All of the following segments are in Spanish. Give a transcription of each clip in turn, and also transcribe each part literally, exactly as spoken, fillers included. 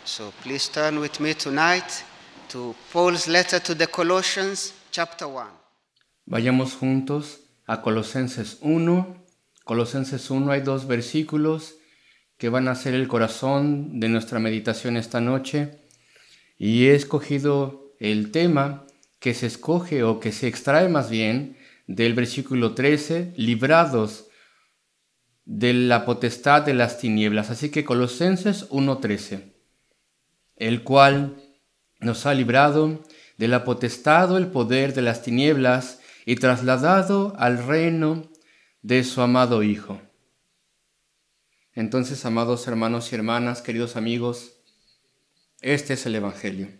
So please turn with me tonight to Paul's letter to the Colossians, chapter one. Vayamos juntos a Colosenses uno. Colosenses uno hay dos versículos que van a ser el corazón de nuestra meditación esta noche. Y he escogido el tema que se escoge o que se extrae más bien del versículo trece, librados de la potestad de las tinieblas. Así que Colosenses uno trece, el cual nos ha librado de la potestad o el poder de las tinieblas y trasladado al reino de su amado Hijo. Entonces, amados hermanos y hermanas, queridos amigos, este es el Evangelio.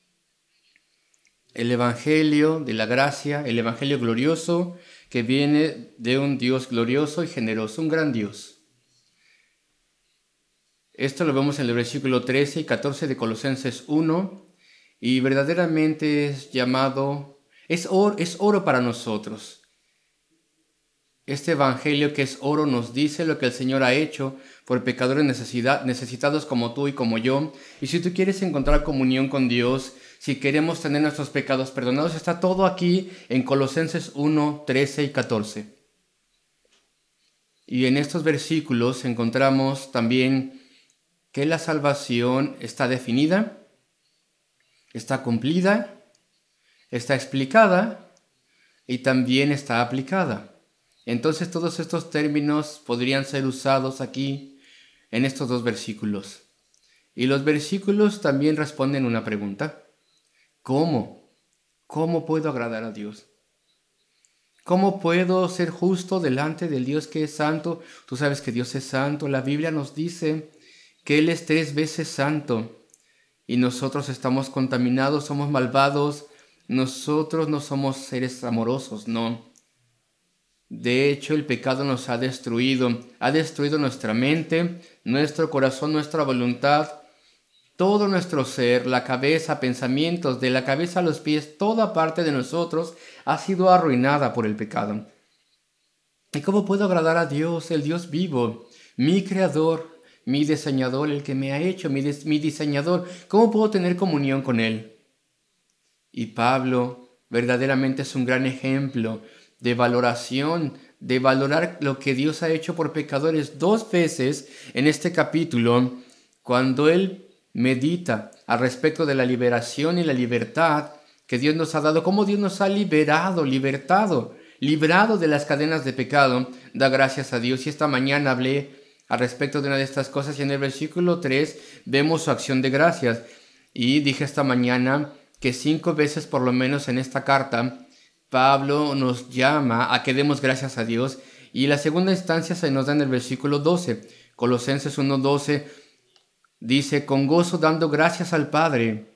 El Evangelio de la gracia, el Evangelio glorioso que viene de un Dios glorioso y generoso, un gran Dios. Esto lo vemos en el versículo trece y catorce de Colosenses uno, y verdaderamente es llamado, es oro, es oro para nosotros. Este Evangelio que es oro nos dice lo que el Señor ha hecho por pecadores necesidad, necesitados como tú y como yo. Y si tú quieres encontrar comunión con Dios, si queremos tener nuestros pecados perdonados, está todo aquí en Colosenses uno, trece y catorce. Y en estos versículos encontramos también que la salvación está definida, está cumplida, está explicada y también está aplicada. Entonces todos estos términos podrían ser usados aquí en estos dos versículos. Y los versículos también responden una pregunta. ¿Cómo? ¿Cómo puedo agradar a Dios? ¿Cómo puedo ser justo delante del Dios que es santo? Tú sabes que Dios es santo. La Biblia nos dice que Él es tres veces santo y nosotros estamos contaminados, somos malvados. Nosotros no somos seres amorosos, no. De hecho, el pecado nos ha destruido, ha destruido nuestra mente, nuestro corazón, nuestra voluntad, todo nuestro ser, la cabeza, pensamientos, de la cabeza a los pies, toda parte de nosotros ha sido arruinada por el pecado. ¿Y cómo puedo agradar a Dios, el Dios vivo, mi creador, mi diseñador, el que me ha hecho, mi, dis- mi diseñador? ¿Cómo puedo tener comunión con Él? Y Pablo verdaderamente es un gran ejemplo de valoración, de valorar lo que Dios ha hecho por pecadores. Dos veces en este capítulo, cuando él medita al respecto de la liberación y la libertad que Dios nos ha dado, cómo Dios nos ha liberado, libertado, librado de las cadenas de pecado, da gracias a Dios. Y esta mañana hablé al respecto de una de estas cosas y en el versículo tres vemos su acción de gracias. Y dije esta mañana que cinco veces por lo menos en esta carta Pablo nos llama a que demos gracias a Dios, y la segunda instancia se nos da en el versículo doce. Colosenses uno doce dice: con gozo dando gracias al Padre.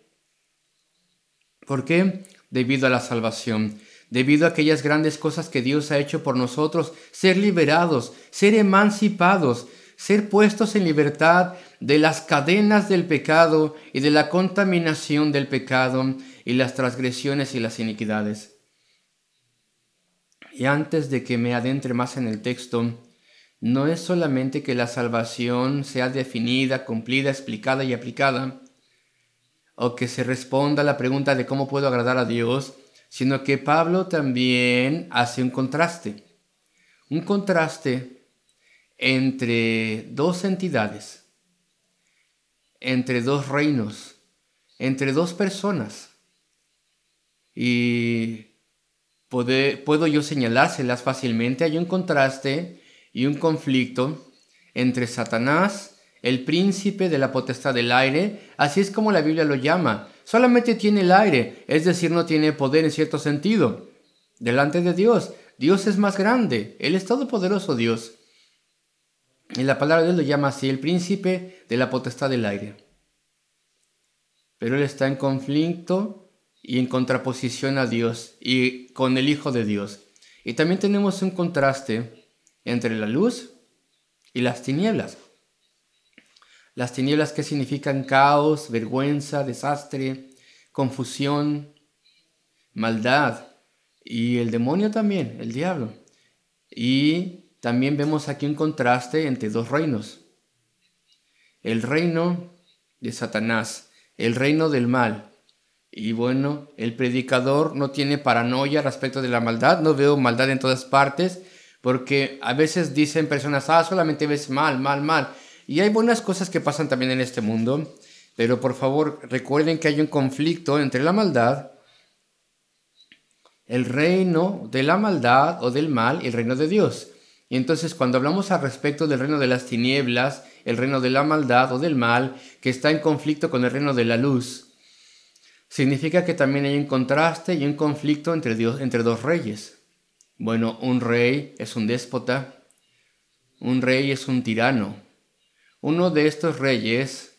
¿Por qué? Debido a la salvación, debido a aquellas grandes cosas que Dios ha hecho por nosotros, ser liberados, ser emancipados, ser puestos en libertad de las cadenas del pecado y de la contaminación del pecado y las transgresiones y las iniquidades. Y antes de que me adentre más en el texto, no es solamente que la salvación sea definida, cumplida, explicada y aplicada, o que se responda a la pregunta de cómo puedo agradar a Dios, sino que Pablo también hace un contraste. Un contraste entre dos entidades, entre dos reinos, entre dos personas. Y Poder, puedo yo señalárselas fácilmente. Hay un contraste y un conflicto entre Satanás, el príncipe de la potestad del aire, así es como la Biblia lo llama. Solamente tiene el aire, es decir, no tiene poder en cierto sentido. Delante de Dios, Dios es más grande, Él es todopoderoso Dios. Y la palabra de Dios lo llama así, el príncipe de la potestad del aire. Pero Él está en conflicto y en contraposición a Dios y con el Hijo de Dios. Y también tenemos un contraste entre la luz y las tinieblas. Las tinieblas que significan caos, vergüenza, desastre, confusión, maldad. Y el demonio también, el diablo. Y también vemos aquí un contraste entre dos reinos. El reino de Satanás, el reino del mal. Y bueno, el predicador no tiene paranoia respecto de la maldad, no veo maldad en todas partes, porque a veces dicen personas, ah, solamente ves mal, mal, mal. Y hay buenas cosas que pasan también en este mundo, pero por favor recuerden que hay un conflicto entre la maldad, el reino de la maldad o del mal y el reino de Dios. Y entonces cuando hablamos al respecto del reino de las tinieblas, el reino de la maldad o del mal, que está en conflicto con el reino de la luz, significa que también hay un contraste y un conflicto entre, Dios, entre dos reyes. Bueno, un rey es un déspota, un rey es un tirano. Uno de estos reyes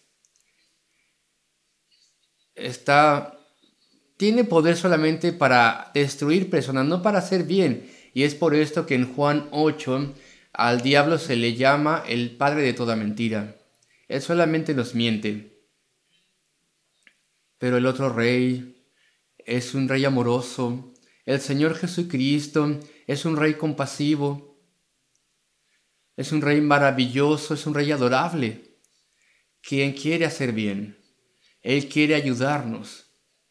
está, tiene poder solamente para destruir personas, no para hacer bien. Y es por esto que en Juan ocho al diablo se le llama el padre de toda mentira. Él solamente nos miente. Pero el otro rey es un rey amoroso. El Señor Jesucristo es un rey compasivo. Es un rey maravilloso, es un rey adorable, quien quiere hacer bien. Él quiere ayudarnos.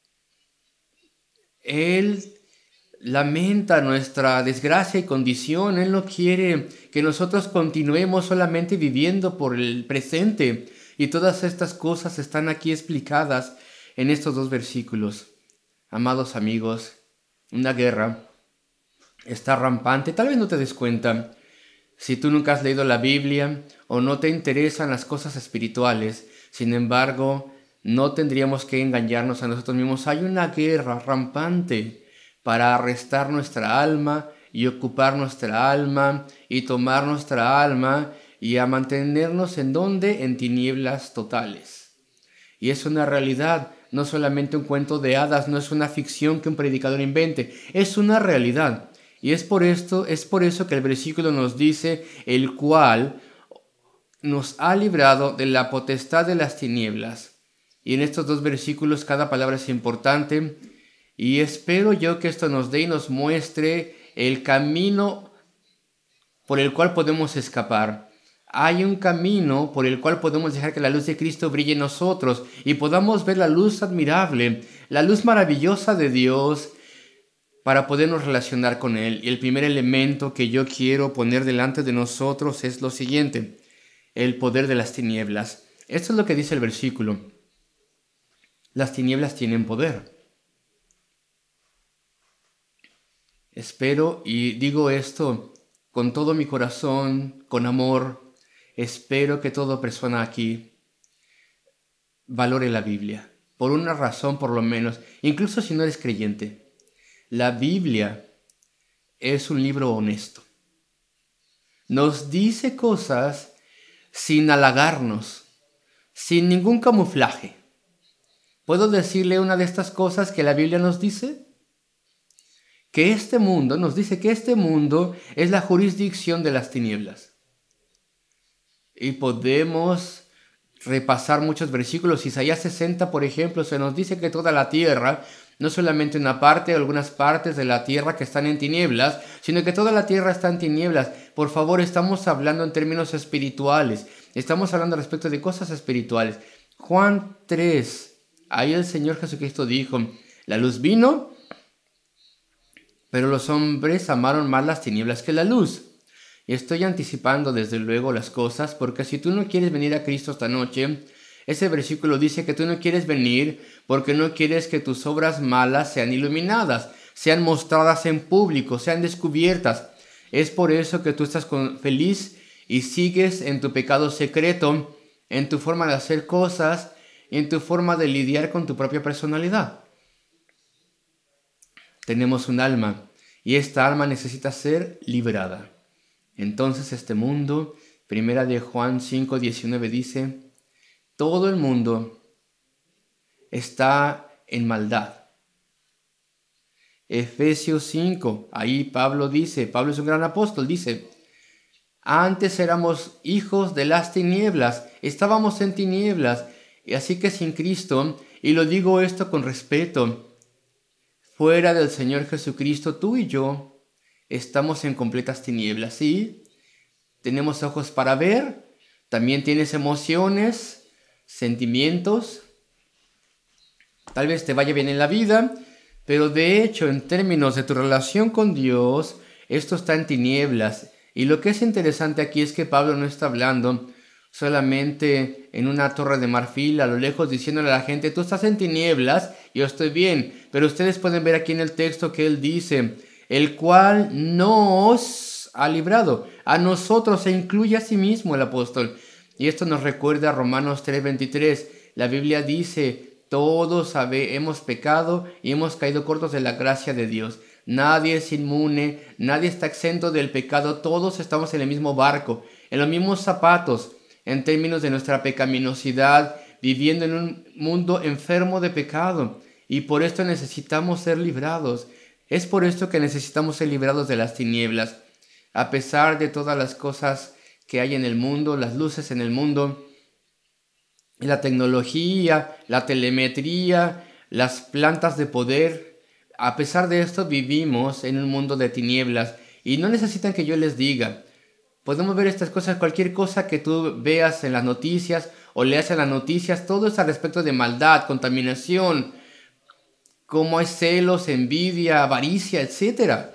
Él lamenta nuestra desgracia y condición. Él no quiere que nosotros continuemos solamente viviendo por el presente. Y todas estas cosas están aquí explicadas en estos dos versículos. Amados amigos, una guerra está rampante. Tal vez no te des cuenta. Si tú nunca has leído la Biblia o no te interesan las cosas espirituales, sin embargo, no tendríamos que engañarnos a nosotros mismos. Hay una guerra rampante para arrestar nuestra alma y ocupar nuestra alma y tomar nuestra alma y a mantenernos en donde, en tinieblas totales. Y es una realidad, no solamente un cuento de hadas, no es una ficción que un predicador invente, es una realidad. Y es por esto, es por eso que el versículo nos dice, el cual nos ha librado de la potestad de las tinieblas. Y en estos dos versículos cada palabra es importante. Y espero yo que esto nos dé y nos muestre el camino por el cual podemos escapar. Hay un camino por el cual podemos dejar que la luz de Cristo brille en nosotros y podamos ver la luz admirable, la luz maravillosa de Dios, para podernos relacionar con Él. Y el primer elemento que yo quiero poner delante de nosotros es lo siguiente: el poder de las tinieblas. Esto es lo que dice el versículo. Las tinieblas tienen poder. Espero, y digo esto con todo mi corazón, con amor, espero que toda persona aquí valore la Biblia, por una razón por lo menos, incluso si no eres creyente. La Biblia es un libro honesto. Nos dice cosas sin halagarnos, sin ningún camuflaje. ¿Puedo decirle una de estas cosas que la Biblia nos dice? Que este mundo, nos dice que este mundo es la jurisdicción de las tinieblas. Y podemos repasar muchos versículos. Isaías sesenta, por ejemplo, se nos dice que toda la tierra, no solamente una parte o algunas partes de la tierra que están en tinieblas, sino que toda la tierra está en tinieblas. Por favor, estamos hablando en términos espirituales. Estamos hablando respecto de cosas espirituales. Juan tres, ahí el Señor Jesucristo dijo, la luz vino, pero los hombres amaron más las tinieblas que la luz. Y estoy anticipando desde luego las cosas, porque si tú no quieres venir a Cristo esta noche, ese versículo dice que tú no quieres venir porque no quieres que tus obras malas sean iluminadas, sean mostradas en público, sean descubiertas. Es por eso que tú estás con, feliz y sigues en tu pecado secreto, en tu forma de hacer cosas, en tu forma de lidiar con tu propia personalidad. Tenemos un alma y esta alma necesita ser liberada. Entonces este mundo, primera de Juan cinco diecinueve dice, todo el mundo está en maldad. Efesios cinco, ahí Pablo dice, Pablo es un gran apóstol, dice, antes éramos hijos de las tinieblas, estábamos en tinieblas, y así que sin Cristo, y lo digo esto con respeto, fuera del Señor Jesucristo, tú y yo estamos en completas tinieblas, ¿sí? Tenemos ojos para ver, también tienes emociones, sentimientos, tal vez te vaya bien en la vida, pero de hecho, en términos de tu relación con Dios, esto está en tinieblas. Y lo que es interesante aquí es que Pablo no está hablando solamente en una torre de marfil a lo lejos diciéndole a la gente, tú estás en tinieblas, yo estoy bien. Pero ustedes pueden ver aquí en el texto que él dice, el cual nos ha librado. A nosotros se incluye a sí mismo el apóstol. Y esto nos recuerda a Romanos tres veintitrés. La Biblia dice, todos sabe, hemos pecado y hemos caído cortos de la gracia de Dios. Nadie es inmune, nadie está exento del pecado, todos estamos en el mismo barco, en los mismos zapatos, en términos de nuestra pecaminosidad, viviendo en un mundo enfermo de pecado. Y por esto necesitamos ser librados. Es por esto que necesitamos ser librados de las tinieblas. A pesar de todas las cosas que hay en el mundo, las luces en el mundo, la tecnología, la telemetría, las plantas de poder, a pesar de esto vivimos en un mundo de tinieblas y no necesitan que yo les diga. Podemos ver estas cosas, cualquier cosa que tú veas en las noticias o leas en las noticias, todo es al respecto de maldad, contaminación, cómo hay celos, envidia, avaricia, etcétera.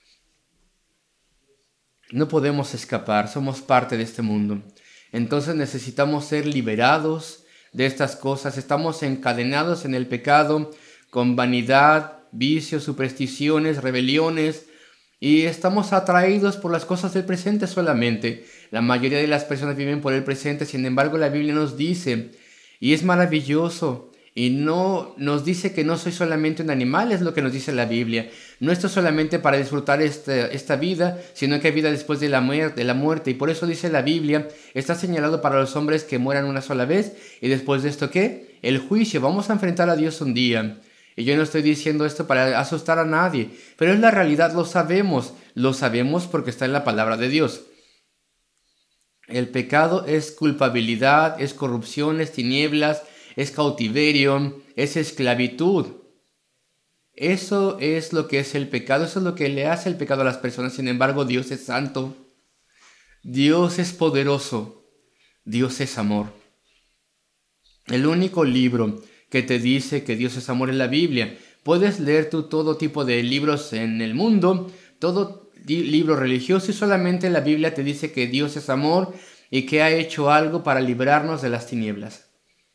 No podemos escapar, somos parte de este mundo. Entonces necesitamos ser liberados de estas cosas. Estamos encadenados en el pecado con vanidad, vicios, supersticiones, rebeliones, y estamos atraídos por las cosas del presente solamente. La mayoría de las personas viven por el presente, sin embargo la Biblia nos dice, y es maravilloso, y no nos dice que no soy solamente un animal, es lo que nos dice la Biblia. No esto solamente para disfrutar esta, esta vida, sino que hay vida después de la, muerte, de la muerte. Y por eso dice la Biblia, está señalado para los hombres que mueran una sola vez. Y después de esto, ¿qué? El juicio. Vamos a enfrentar a Dios un día. Y yo no estoy diciendo esto para asustar a nadie, pero es la realidad, lo sabemos. Lo sabemos porque está en la palabra de Dios. El pecado es culpabilidad, es corrupción, es tinieblas, es cautiverio, es esclavitud. Eso es lo que es el pecado, eso es lo que le hace el pecado a las personas. Sin embargo, Dios es santo, Dios es poderoso, Dios es amor. El único libro que te dice que Dios es amor es la Biblia. Puedes leer tú todo tipo de libros en el mundo, todo libro religioso, y solamente la Biblia te dice que Dios es amor y que ha hecho algo para librarnos de las tinieblas.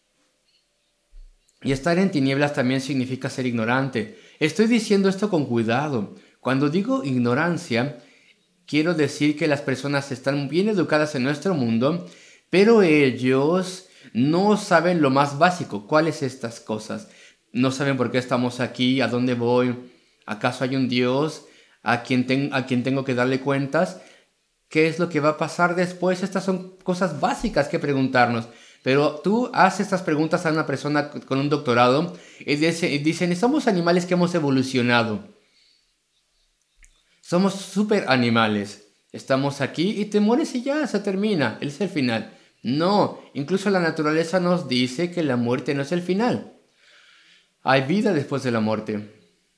Y estar en tinieblas también significa ser ignorante. Estoy diciendo esto con cuidado. Cuando digo ignorancia, quiero decir que las personas están bien educadas en nuestro mundo, pero ellos no saben lo más básico. ¿Cuáles estas cosas? No saben por qué estamos aquí, a dónde voy, acaso hay un Dios a quien, ten, a quien tengo que darle cuentas, qué es lo que va a pasar después. Estas son cosas básicas que preguntarnos. Pero tú haces estas preguntas a una persona con un doctorado y dicen, somos animales que hemos evolucionado. Somos super animales. Estamos aquí y te mueres y ya, se termina. Es el final. No, incluso la naturaleza nos dice que la muerte no es el final. Hay vida después de la muerte.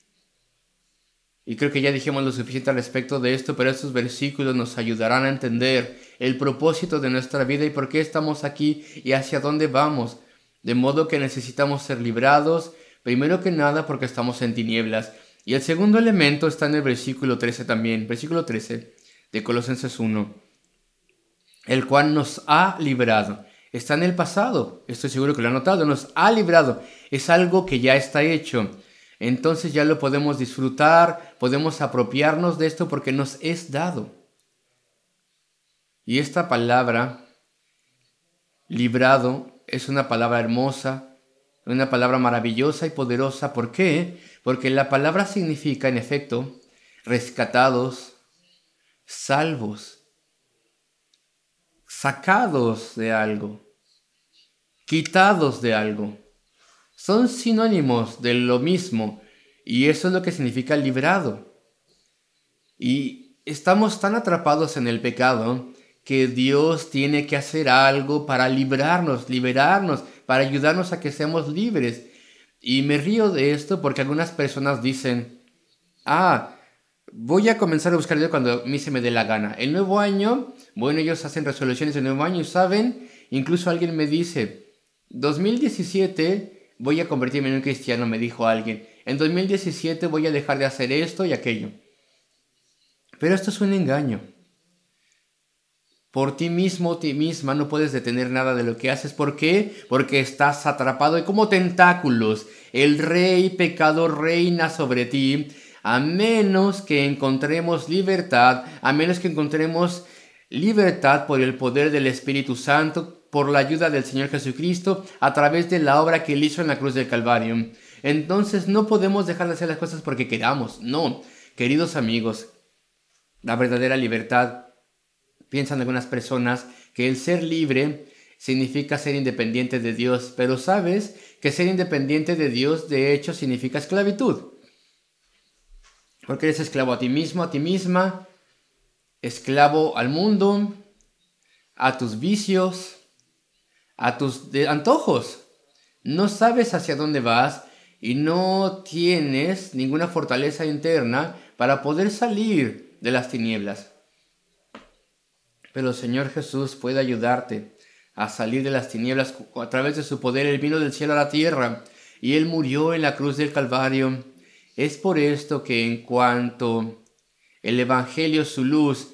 Y creo que ya dijimos lo suficiente al respecto de esto, pero estos versículos nos ayudarán a entender el propósito de nuestra vida y por qué estamos aquí y hacia dónde vamos. De modo que necesitamos ser librados, primero que nada porque estamos en tinieblas. Y el segundo elemento está en el versículo trece también, versículo trece de Colosenses uno, el cual nos ha librado. Está en el pasado, estoy seguro que lo han notado, nos ha librado. Es algo que ya está hecho. Entonces ya lo podemos disfrutar, podemos apropiarnos de esto porque nos es dado. Y esta palabra, librado, es una palabra hermosa, una palabra maravillosa y poderosa. ¿Por qué? Porque la palabra significa, en efecto, rescatados, salvos, sacados de algo, quitados de algo. Son sinónimos de lo mismo, y eso es lo que significa librado. Y estamos tan atrapados en el pecado que Dios tiene que hacer algo para librarnos, liberarnos, para ayudarnos a que seamos libres. Y me río de esto porque algunas personas dicen, ah, voy a comenzar a buscar a Dios cuando a mí se me dé la gana. El nuevo año, bueno, ellos hacen resoluciones de nuevo año y saben, incluso alguien me dice, dos mil diecisiete voy a convertirme en un cristiano, me dijo alguien. En dos mil diecisiete voy a dejar de hacer esto y aquello. Pero esto es un engaño. Por ti mismo, ti misma, no puedes detener nada de lo que haces. ¿Por qué? Porque estás atrapado y como tentáculos. El rey pecado reina sobre ti, a menos que encontremos libertad, a menos que encontremos libertad por el poder del Espíritu Santo, por la ayuda del Señor Jesucristo, a través de la obra que Él hizo en la cruz del Calvario. Entonces no podemos dejar de hacer las cosas porque queramos. No, queridos amigos, la verdadera libertad, piensan algunas personas que el ser libre significa ser independiente de Dios, pero sabes que ser independiente de Dios de hecho significa esclavitud. Porque eres esclavo a ti mismo, a ti misma, esclavo al mundo, a tus vicios, a tus antojos. No sabes hacia dónde vas y no tienes ninguna fortaleza interna para poder salir de las tinieblas. Pero el Señor Jesús puede ayudarte a salir de las tinieblas a través de su poder. Él vino del cielo a la tierra y Él murió en la cruz del Calvario. Es por esto que en cuanto el Evangelio, su luz,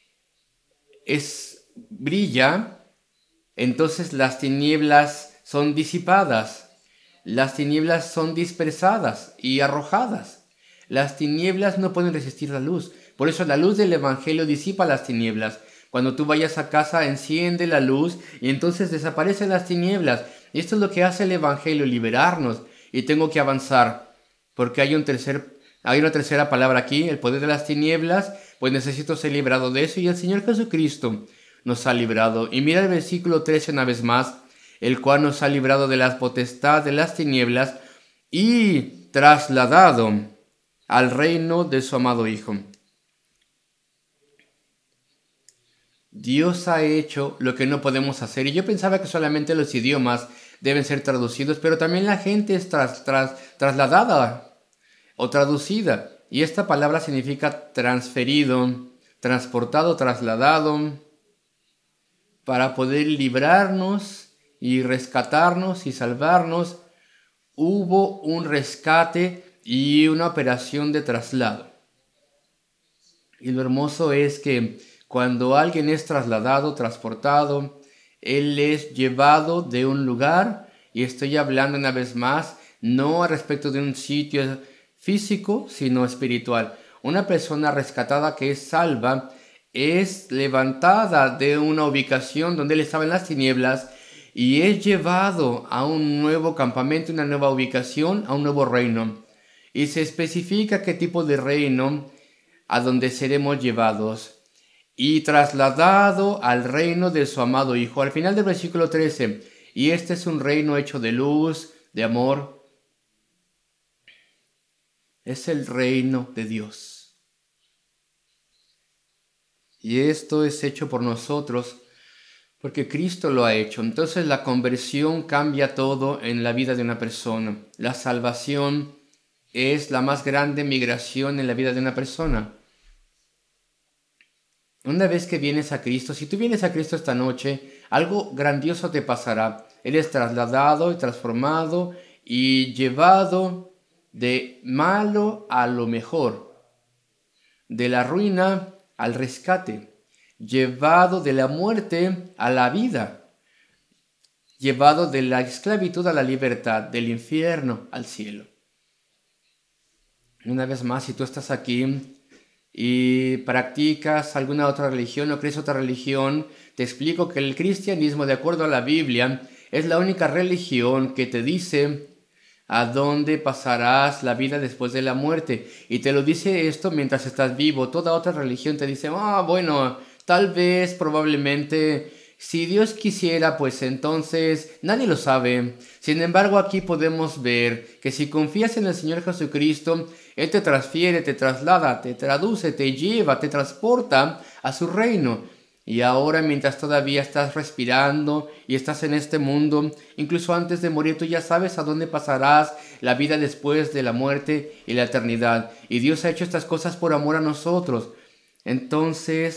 es, brilla, entonces las tinieblas son disipadas. Las tinieblas son dispersadas y arrojadas. Las tinieblas no pueden resistir la luz. Por eso la luz del Evangelio disipa las tinieblas. Cuando tú vayas a casa, enciende la luz y entonces desaparecen las tinieblas. Y esto es lo que hace el Evangelio, liberarnos. Y tengo que avanzar, porque hay, un tercer, hay una tercera palabra aquí, el poder de las tinieblas, pues necesito ser librado de eso. Y el Señor Jesucristo nos ha librado. Y mira el versículo trece una vez más, el cual nos ha librado de la potestad de las tinieblas y trasladado al reino de su amado Hijo. Dios ha hecho lo que no podemos hacer. Y yo pensaba que solamente los idiomas deben ser traducidos, pero también la gente es tras, tras, trasladada o traducida. Y esta palabra significa transferido, transportado, trasladado, para poder librarnos y rescatarnos y salvarnos. Hubo un rescate y una operación de traslado. Y lo hermoso es que cuando alguien es trasladado, transportado, él es llevado de un lugar, y estoy hablando una vez más, no respecto de un sitio físico, sino espiritual. Una persona rescatada que es salva es levantada de una ubicación donde él estaba en las tinieblas y es llevado a un nuevo campamento, una nueva ubicación, a un nuevo reino. Y se especifica qué tipo de reino a donde seremos llevados. Y trasladado al reino de su amado Hijo. Al final del versículo trece, y este es un reino hecho de luz, de amor. Es el reino de Dios. Y esto es hecho por nosotros porque Cristo lo ha hecho. Entonces la conversión cambia todo en la vida de una persona. La salvación es la más grande migración en la vida de una persona. Una vez que vienes a Cristo, si tú vienes a Cristo esta noche, algo grandioso te pasará. Eres trasladado y transformado y llevado de malo a lo mejor, de la ruina al rescate, llevado de la muerte a la vida, llevado de la esclavitud a la libertad, del infierno al cielo. Una vez más, si tú estás aquí y practicas alguna otra religión o crees otra religión, te explico que el cristianismo, de acuerdo a la Biblia, es la única religión que te dice a dónde pasarás la vida después de la muerte. Y te lo dice esto mientras estás vivo. Toda otra religión te dice, ah, bueno, tal vez, probablemente, si Dios quisiera, pues entonces nadie lo sabe. Sin embargo, aquí podemos ver que si confías en el Señor Jesucristo, Él te transfiere, te traslada, te traduce, te lleva, te transporta a su reino. Y ahora, mientras todavía estás respirando y estás en este mundo, incluso antes de morir, tú ya sabes a dónde pasarás la vida después de la muerte y la eternidad. Y Dios ha hecho estas cosas por amor a nosotros. Entonces,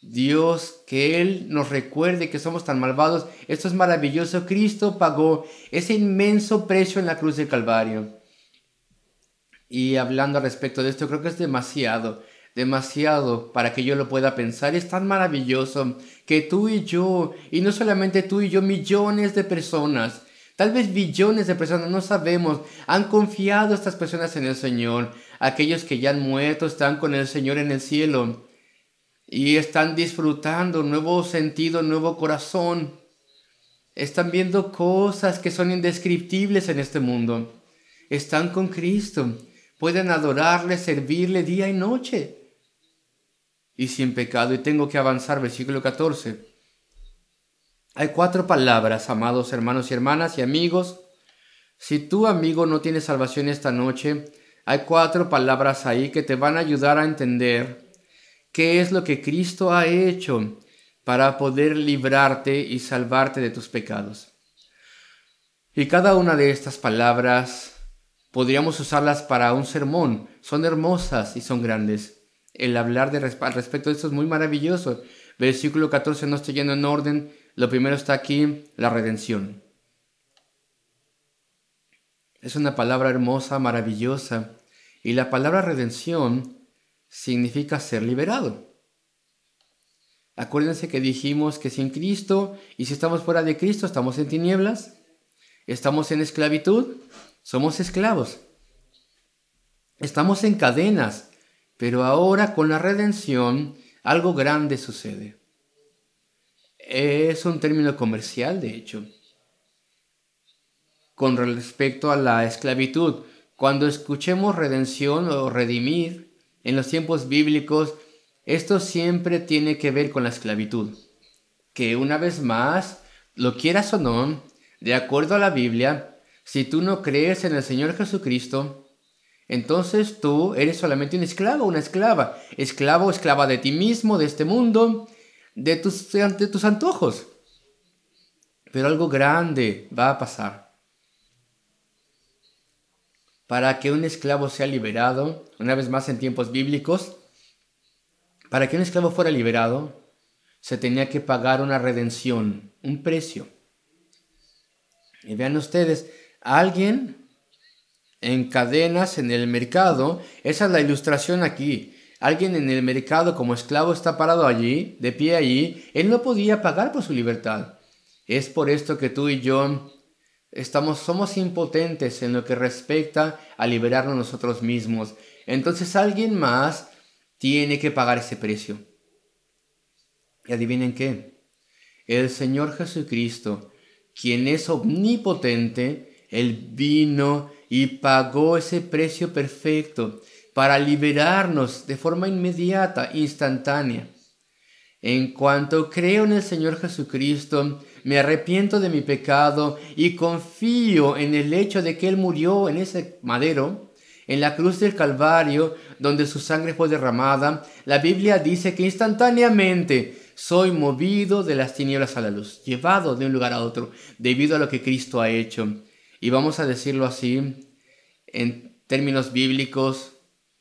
Dios, que Él nos recuerde que somos tan malvados. Esto es maravilloso. Cristo pagó ese inmenso precio en la cruz del Calvario. Y hablando al respecto de esto, creo que es demasiado, demasiado para que yo lo pueda pensar. Es tan maravilloso que tú y yo, y no solamente tú y yo, millones de personas, tal vez billones de personas, no sabemos, han confiado estas personas en el Señor. Aquellos que ya han muerto están con el Señor en el cielo y están disfrutando un nuevo sentido, un nuevo corazón. Están viendo cosas que son indescriptibles en este mundo. Están con Cristo. Pueden adorarle, servirle día y noche. Y sin pecado. Y tengo que avanzar, versículo catorce. Hay cuatro palabras, amados hermanos y hermanas y amigos. Si tú, amigo, no tienes salvación esta noche, hay cuatro palabras ahí que te van a ayudar a entender qué es lo que Cristo ha hecho para poder librarte y salvarte de tus pecados. Y cada una de estas palabras podríamos usarlas para un sermón. Son hermosas y son grandes. El hablar de resp- al respecto de esto es muy maravilloso. Versículo catorce, no estoy yendo en orden. Lo primero está aquí, la redención. Es una palabra hermosa, maravillosa. Y la palabra redención significa ser liberado. Acuérdense que dijimos que sin Cristo, y si estamos fuera de Cristo, estamos en tinieblas, estamos en esclavitud, somos esclavos. Estamos en cadenas, pero ahora con la redención algo grande sucede. Es un término comercial, de hecho, con respecto a la esclavitud. Cuando escuchemos redención o redimir en los tiempos bíblicos, esto siempre tiene que ver con la esclavitud. Que una vez más, lo quieras o no, de acuerdo a la Biblia, si tú no crees en el Señor Jesucristo, entonces tú eres solamente un esclavo, una esclava. Esclavo o esclava de ti mismo, de este mundo, de tus, de tus antojos. Pero algo grande va a pasar. Para que un esclavo sea liberado, una vez más en tiempos bíblicos, para que un esclavo fuera liberado, se tenía que pagar una redención, un precio. Y vean ustedes, alguien en cadenas en el mercado, esa es la ilustración aquí. Alguien en el mercado como esclavo está parado allí, de pie allí, él no podía pagar por su libertad. Es por esto que tú y yo estamos, somos impotentes en lo que respecta a liberarnos nosotros mismos. Entonces alguien más tiene que pagar ese precio. ¿Y adivinen qué? El Señor Jesucristo, quien es omnipotente, Él vino y pagó ese precio perfecto para liberarnos de forma inmediata, instantánea. En cuanto creo en el Señor Jesucristo, me arrepiento de mi pecado y confío en el hecho de que Él murió en ese madero, en la cruz del Calvario, donde su sangre fue derramada. La Biblia dice que instantáneamente soy movido de las tinieblas a la luz, llevado de un lugar a otro, debido a lo que Cristo ha hecho. Y vamos a decirlo así, en términos bíblicos,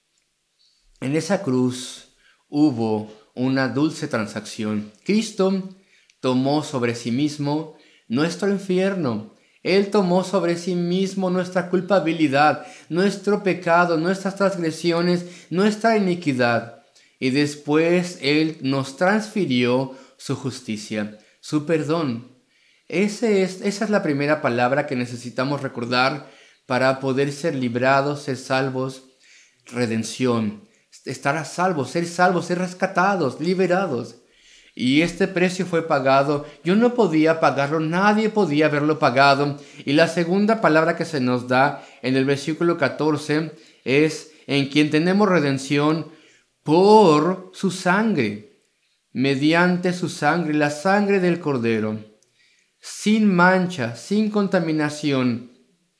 en esa cruz hubo una dulce transacción. Cristo tomó sobre sí mismo nuestro infierno. Él tomó sobre sí mismo nuestra culpabilidad, nuestro pecado, nuestras transgresiones, nuestra iniquidad. Y después Él nos transfirió su justicia, su perdón. Ese es, esa es la primera palabra que necesitamos recordar para poder ser librados, ser salvos. Redención. Estar a salvo, ser salvos, ser rescatados, liberados. Y este precio fue pagado. Yo no podía pagarlo, nadie podía haberlo pagado. Y la segunda palabra que se nos da en el versículo catorce es: en quien tenemos redención por su sangre, mediante su sangre, la sangre del Cordero, sin mancha, sin contaminación.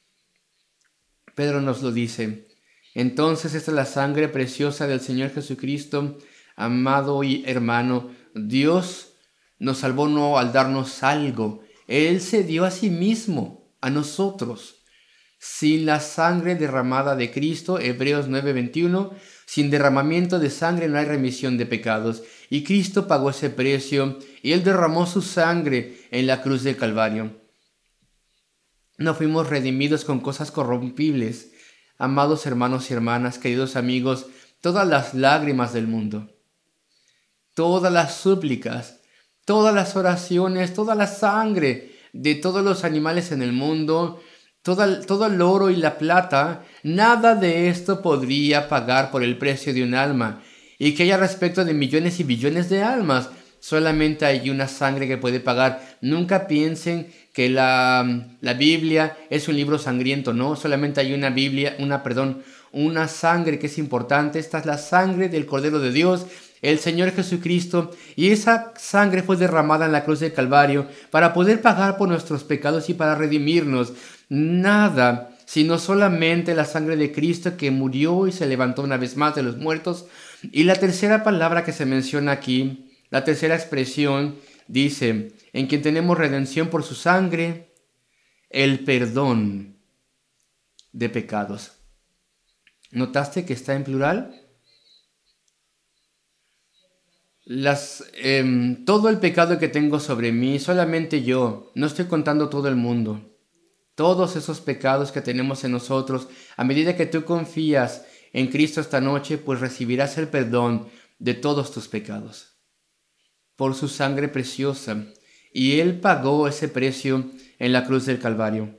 Pedro nos lo dice. Entonces esta es la sangre preciosa del Señor Jesucristo, amado y hermano. Dios nos salvó no al darnos algo, Él se dio a sí mismo, a nosotros. Sin la sangre derramada de Cristo, Hebreos nueve veintiuno, sin derramamiento de sangre no hay remisión de pecados. Y Cristo pagó ese precio y Él derramó su sangre en la cruz del Calvario. No fuimos redimidos con cosas corrompibles. Amados hermanos y hermanas, queridos amigos, todas las lágrimas del mundo, todas las súplicas, todas las oraciones, toda la sangre de todos los animales en el mundo, todo, todo el oro y la plata, nada de esto podría pagar por el precio de un alma. Y que haya respecto de millones y billones de almas, solamente hay una sangre que puede pagar. Nunca piensen que la, la Biblia es un libro sangriento, no, solamente hay una Biblia, una, perdón, una sangre que es importante. Esta es la sangre del Cordero de Dios, el Señor Jesucristo, y esa sangre fue derramada en la cruz del Calvario para poder pagar por nuestros pecados y para redimirnos. Nada, sino solamente la sangre de Cristo que murió y se levantó una vez más de los muertos. Y la tercera palabra que se menciona aquí, la tercera expresión, dice, en quien tenemos redención por su sangre, el perdón de pecados. ¿Notaste que está en plural? Las, eh, todo el pecado que tengo sobre mí, solamente yo, no estoy contando todo el mundo. Todos esos pecados que tenemos en nosotros, a medida que tú confías en Cristo esta noche, pues recibirás el perdón de todos tus pecados por su sangre preciosa. Y Él pagó ese precio en la cruz del Calvario.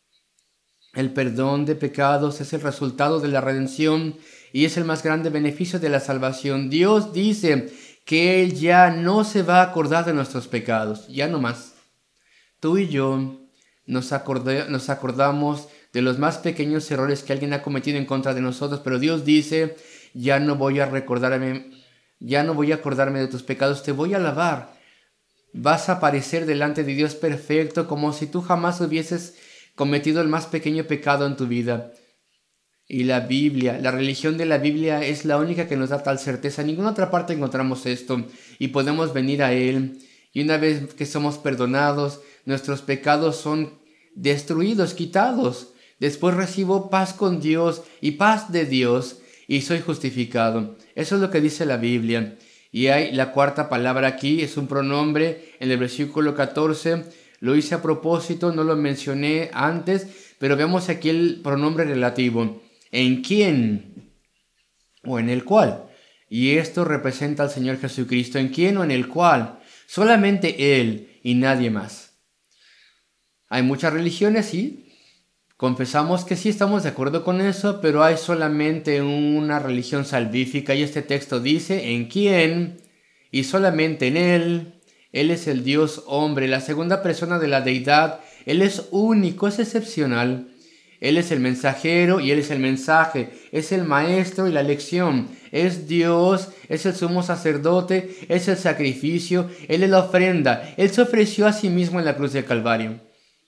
El perdón de pecados es el resultado de la redención y es el más grande beneficio de la salvación. Dios dice que Él ya no se va a acordar de nuestros pecados, ya no más. Tú y yo nos, acordé, nos acordamos de los más pequeños errores que alguien ha cometido en contra de nosotros, pero Dios dice, ya no voy a recordarme, ya no voy a acordarme de tus pecados, te voy a lavar. Vas a aparecer delante de Dios perfecto, como si tú jamás hubieses cometido el más pequeño pecado en tu vida. Y la Biblia, la religión de la Biblia es la única que nos da tal certeza. En ninguna otra parte encontramos esto y podemos venir a Él. Y una vez que somos perdonados, nuestros pecados son destruidos, quitados. Después recibo paz con Dios y paz de Dios y soy justificado. Eso es lo que dice la Biblia. Y hay la cuarta palabra aquí, es un pronombre en el versículo catorce. Lo hice a propósito, no lo mencioné antes, pero veamos aquí el pronombre relativo. ¿En quién? O en el cual. Y esto representa al Señor Jesucristo. ¿En quién o en el cual? Solamente Él y nadie más. Hay muchas religiones, sí. Confesamos que sí estamos de acuerdo con eso, pero hay solamente una religión salvífica y este texto dice en quién y solamente en Él. Él es el Dios hombre, la segunda persona de la deidad. Él es único, es excepcional. Él es el mensajero y Él es el mensaje. Es el maestro y la lección. Es Dios, es el sumo sacerdote, es el sacrificio. Él es la ofrenda. Él se ofreció a sí mismo en la cruz del Calvario.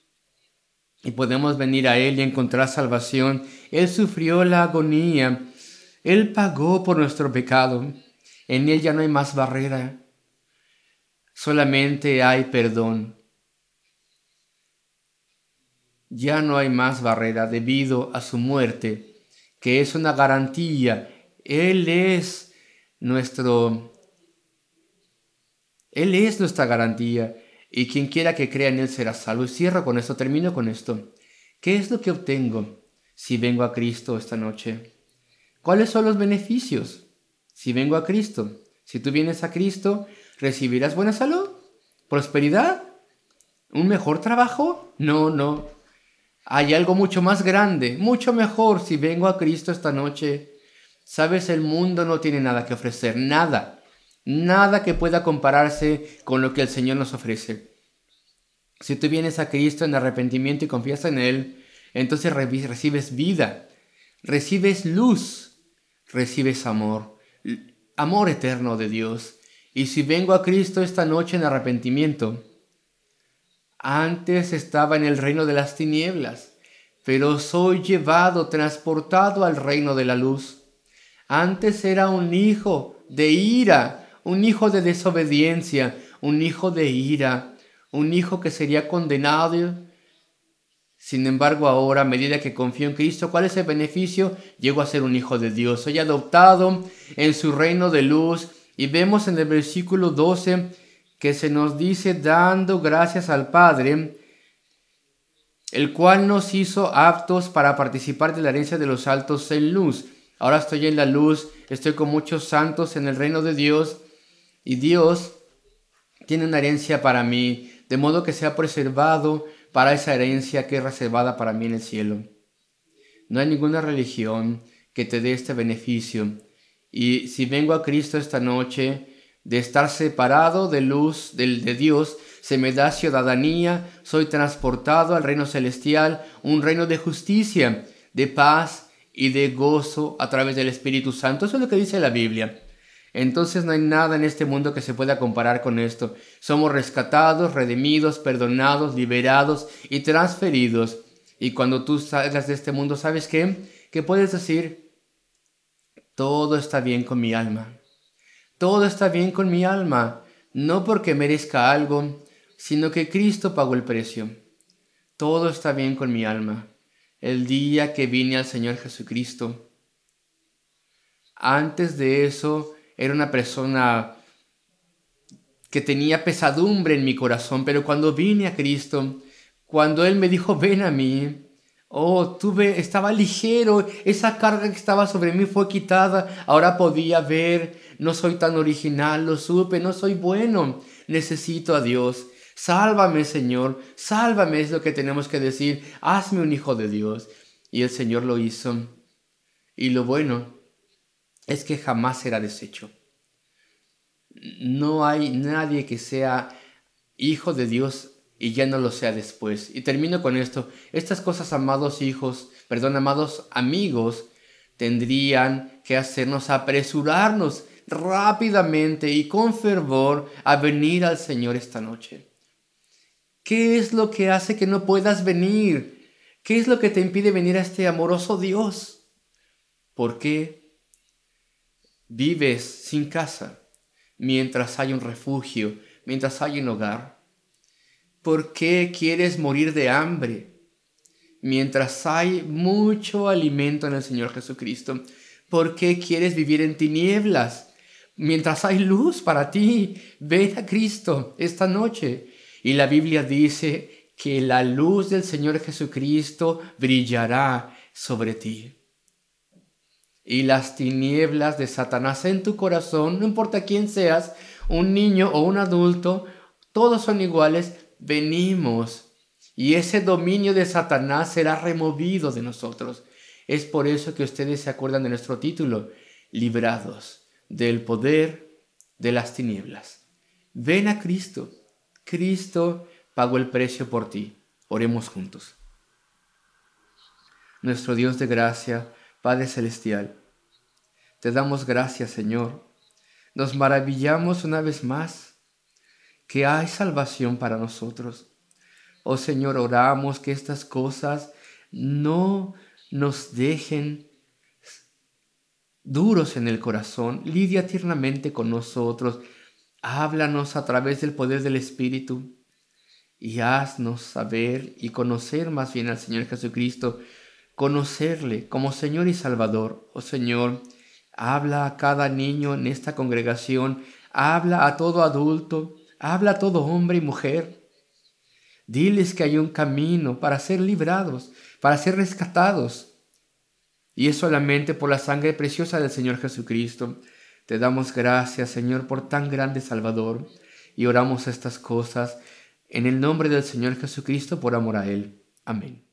Y podemos venir a Él y encontrar salvación. Él sufrió la agonía. Él pagó por nuestro pecado. En Él ya no hay más barrera. Solamente hay perdón. Ya no hay más barrera debido a su muerte, que es una garantía. Él es nuestro, Él es nuestra garantía. Y quien quiera que crea en Él será salvo. Y cierro con esto, termino con esto. ¿Qué es lo que obtengo si vengo a Cristo esta noche? ¿Cuáles son los beneficios si vengo a Cristo? Si tú vienes a Cristo, ¿recibirás buena salud? ¿Prosperidad? ¿Un mejor trabajo? No, no. Hay algo mucho más grande, mucho mejor si vengo a Cristo esta noche. Sabes, el mundo no tiene nada que ofrecer, nada. Nada que pueda compararse con lo que el Señor nos ofrece. Si tú vienes a Cristo en arrepentimiento y confías en Él, entonces recibes vida, recibes luz, recibes amor, amor eterno de Dios. Y si vengo a Cristo esta noche en arrepentimiento, antes estaba en el reino de las tinieblas, pero soy llevado, transportado al reino de la luz. Antes era un hijo de ira, un hijo de desobediencia, un hijo de ira, un hijo que sería condenado Sin embargo, ahora, a medida que confío en Cristo, ¿cuál es el beneficio? Llego a ser un hijo de Dios. Soy adoptado en su reino de luz. Y vemos en el versículo doce que se nos dice, dando gracias al Padre, el cual nos hizo aptos para participar de la herencia de los altos en luz. Ahora estoy en la luz, estoy con muchos santos en el reino de Dios, y Dios tiene una herencia para mí, de modo que sea preservado para esa herencia que es reservada para mí en el cielo. No hay ninguna religión que te dé este beneficio. Y si vengo a Cristo esta noche, de estar separado de luz de, de Dios, se me da ciudadanía, soy transportado al reino celestial, un reino de justicia, de paz y de gozo a través del Espíritu Santo. Eso es lo que dice la Biblia. Entonces no hay nada en este mundo que se pueda comparar con esto. Somos rescatados, redimidos, perdonados, liberados y transferidos. Y cuando tú salgas de este mundo, ¿sabes qué? Que puedes decir, todo está bien con mi alma. Todo está bien con mi alma. No porque merezca algo, sino que Cristo pagó el precio. Todo está bien con mi alma. El día que vine al Señor Jesucristo, antes de eso, era una persona que tenía pesadumbre en mi corazón, pero cuando vine a Cristo, cuando Él me dijo, ven a mí, oh, tuve, estaba ligero, esa carga que estaba sobre mí fue quitada, ahora podía ver, no soy tan original, lo supe, no soy bueno, necesito a Dios. Sálvame, Señor, sálvame, es lo que tenemos que decir, hazme un hijo de Dios. Y el Señor lo hizo. Y lo bueno es que jamás será deshecho. No hay nadie que sea hijo de Dios y ya no lo sea después. Y termino con esto. Estas cosas, amados hijos, perdón, amados amigos, tendrían que hacernos apresurarnos rápidamente y con fervor a venir al Señor esta noche. ¿Qué es lo que hace que no puedas venir? ¿Qué es lo que te impide venir a este amoroso Dios? ¿Por qué vives sin casa mientras hay un refugio, mientras hay un hogar? ¿Por qué quieres morir de hambre mientras hay mucho alimento en el Señor Jesucristo? ¿Por qué quieres vivir en tinieblas mientras hay luz para ti? Ven a Cristo esta noche. Y la Biblia dice que la luz del Señor Jesucristo brillará sobre ti. Y las tinieblas de Satanás en tu corazón, no importa quién seas, un niño o un adulto, todos son iguales, venimos. Y ese dominio de Satanás será removido de nosotros. Es por eso que ustedes se acuerdan de nuestro título, librados del poder de las tinieblas. Ven a Cristo. Cristo pagó el precio por ti. Oremos juntos. Nuestro Dios de gracia, Padre Celestial, te damos gracias, Señor. Nos maravillamos una vez más que hay salvación para nosotros. Oh Señor, oramos que estas cosas no nos dejen duros en el corazón. Lidia tiernamente con nosotros. Háblanos a través del poder del Espíritu y haznos saber y conocer más bien al Señor Jesucristo, conocerle como Señor y Salvador. Oh Señor, habla a cada niño en esta congregación, habla a todo adulto, habla a todo hombre y mujer. Diles que hay un camino para ser librados, para ser rescatados. Y es solamente por la sangre preciosa del Señor Jesucristo. Te damos gracias, Señor, por tan grande Salvador, y oramos estas cosas en el nombre del Señor Jesucristo por amor a Él. Amén.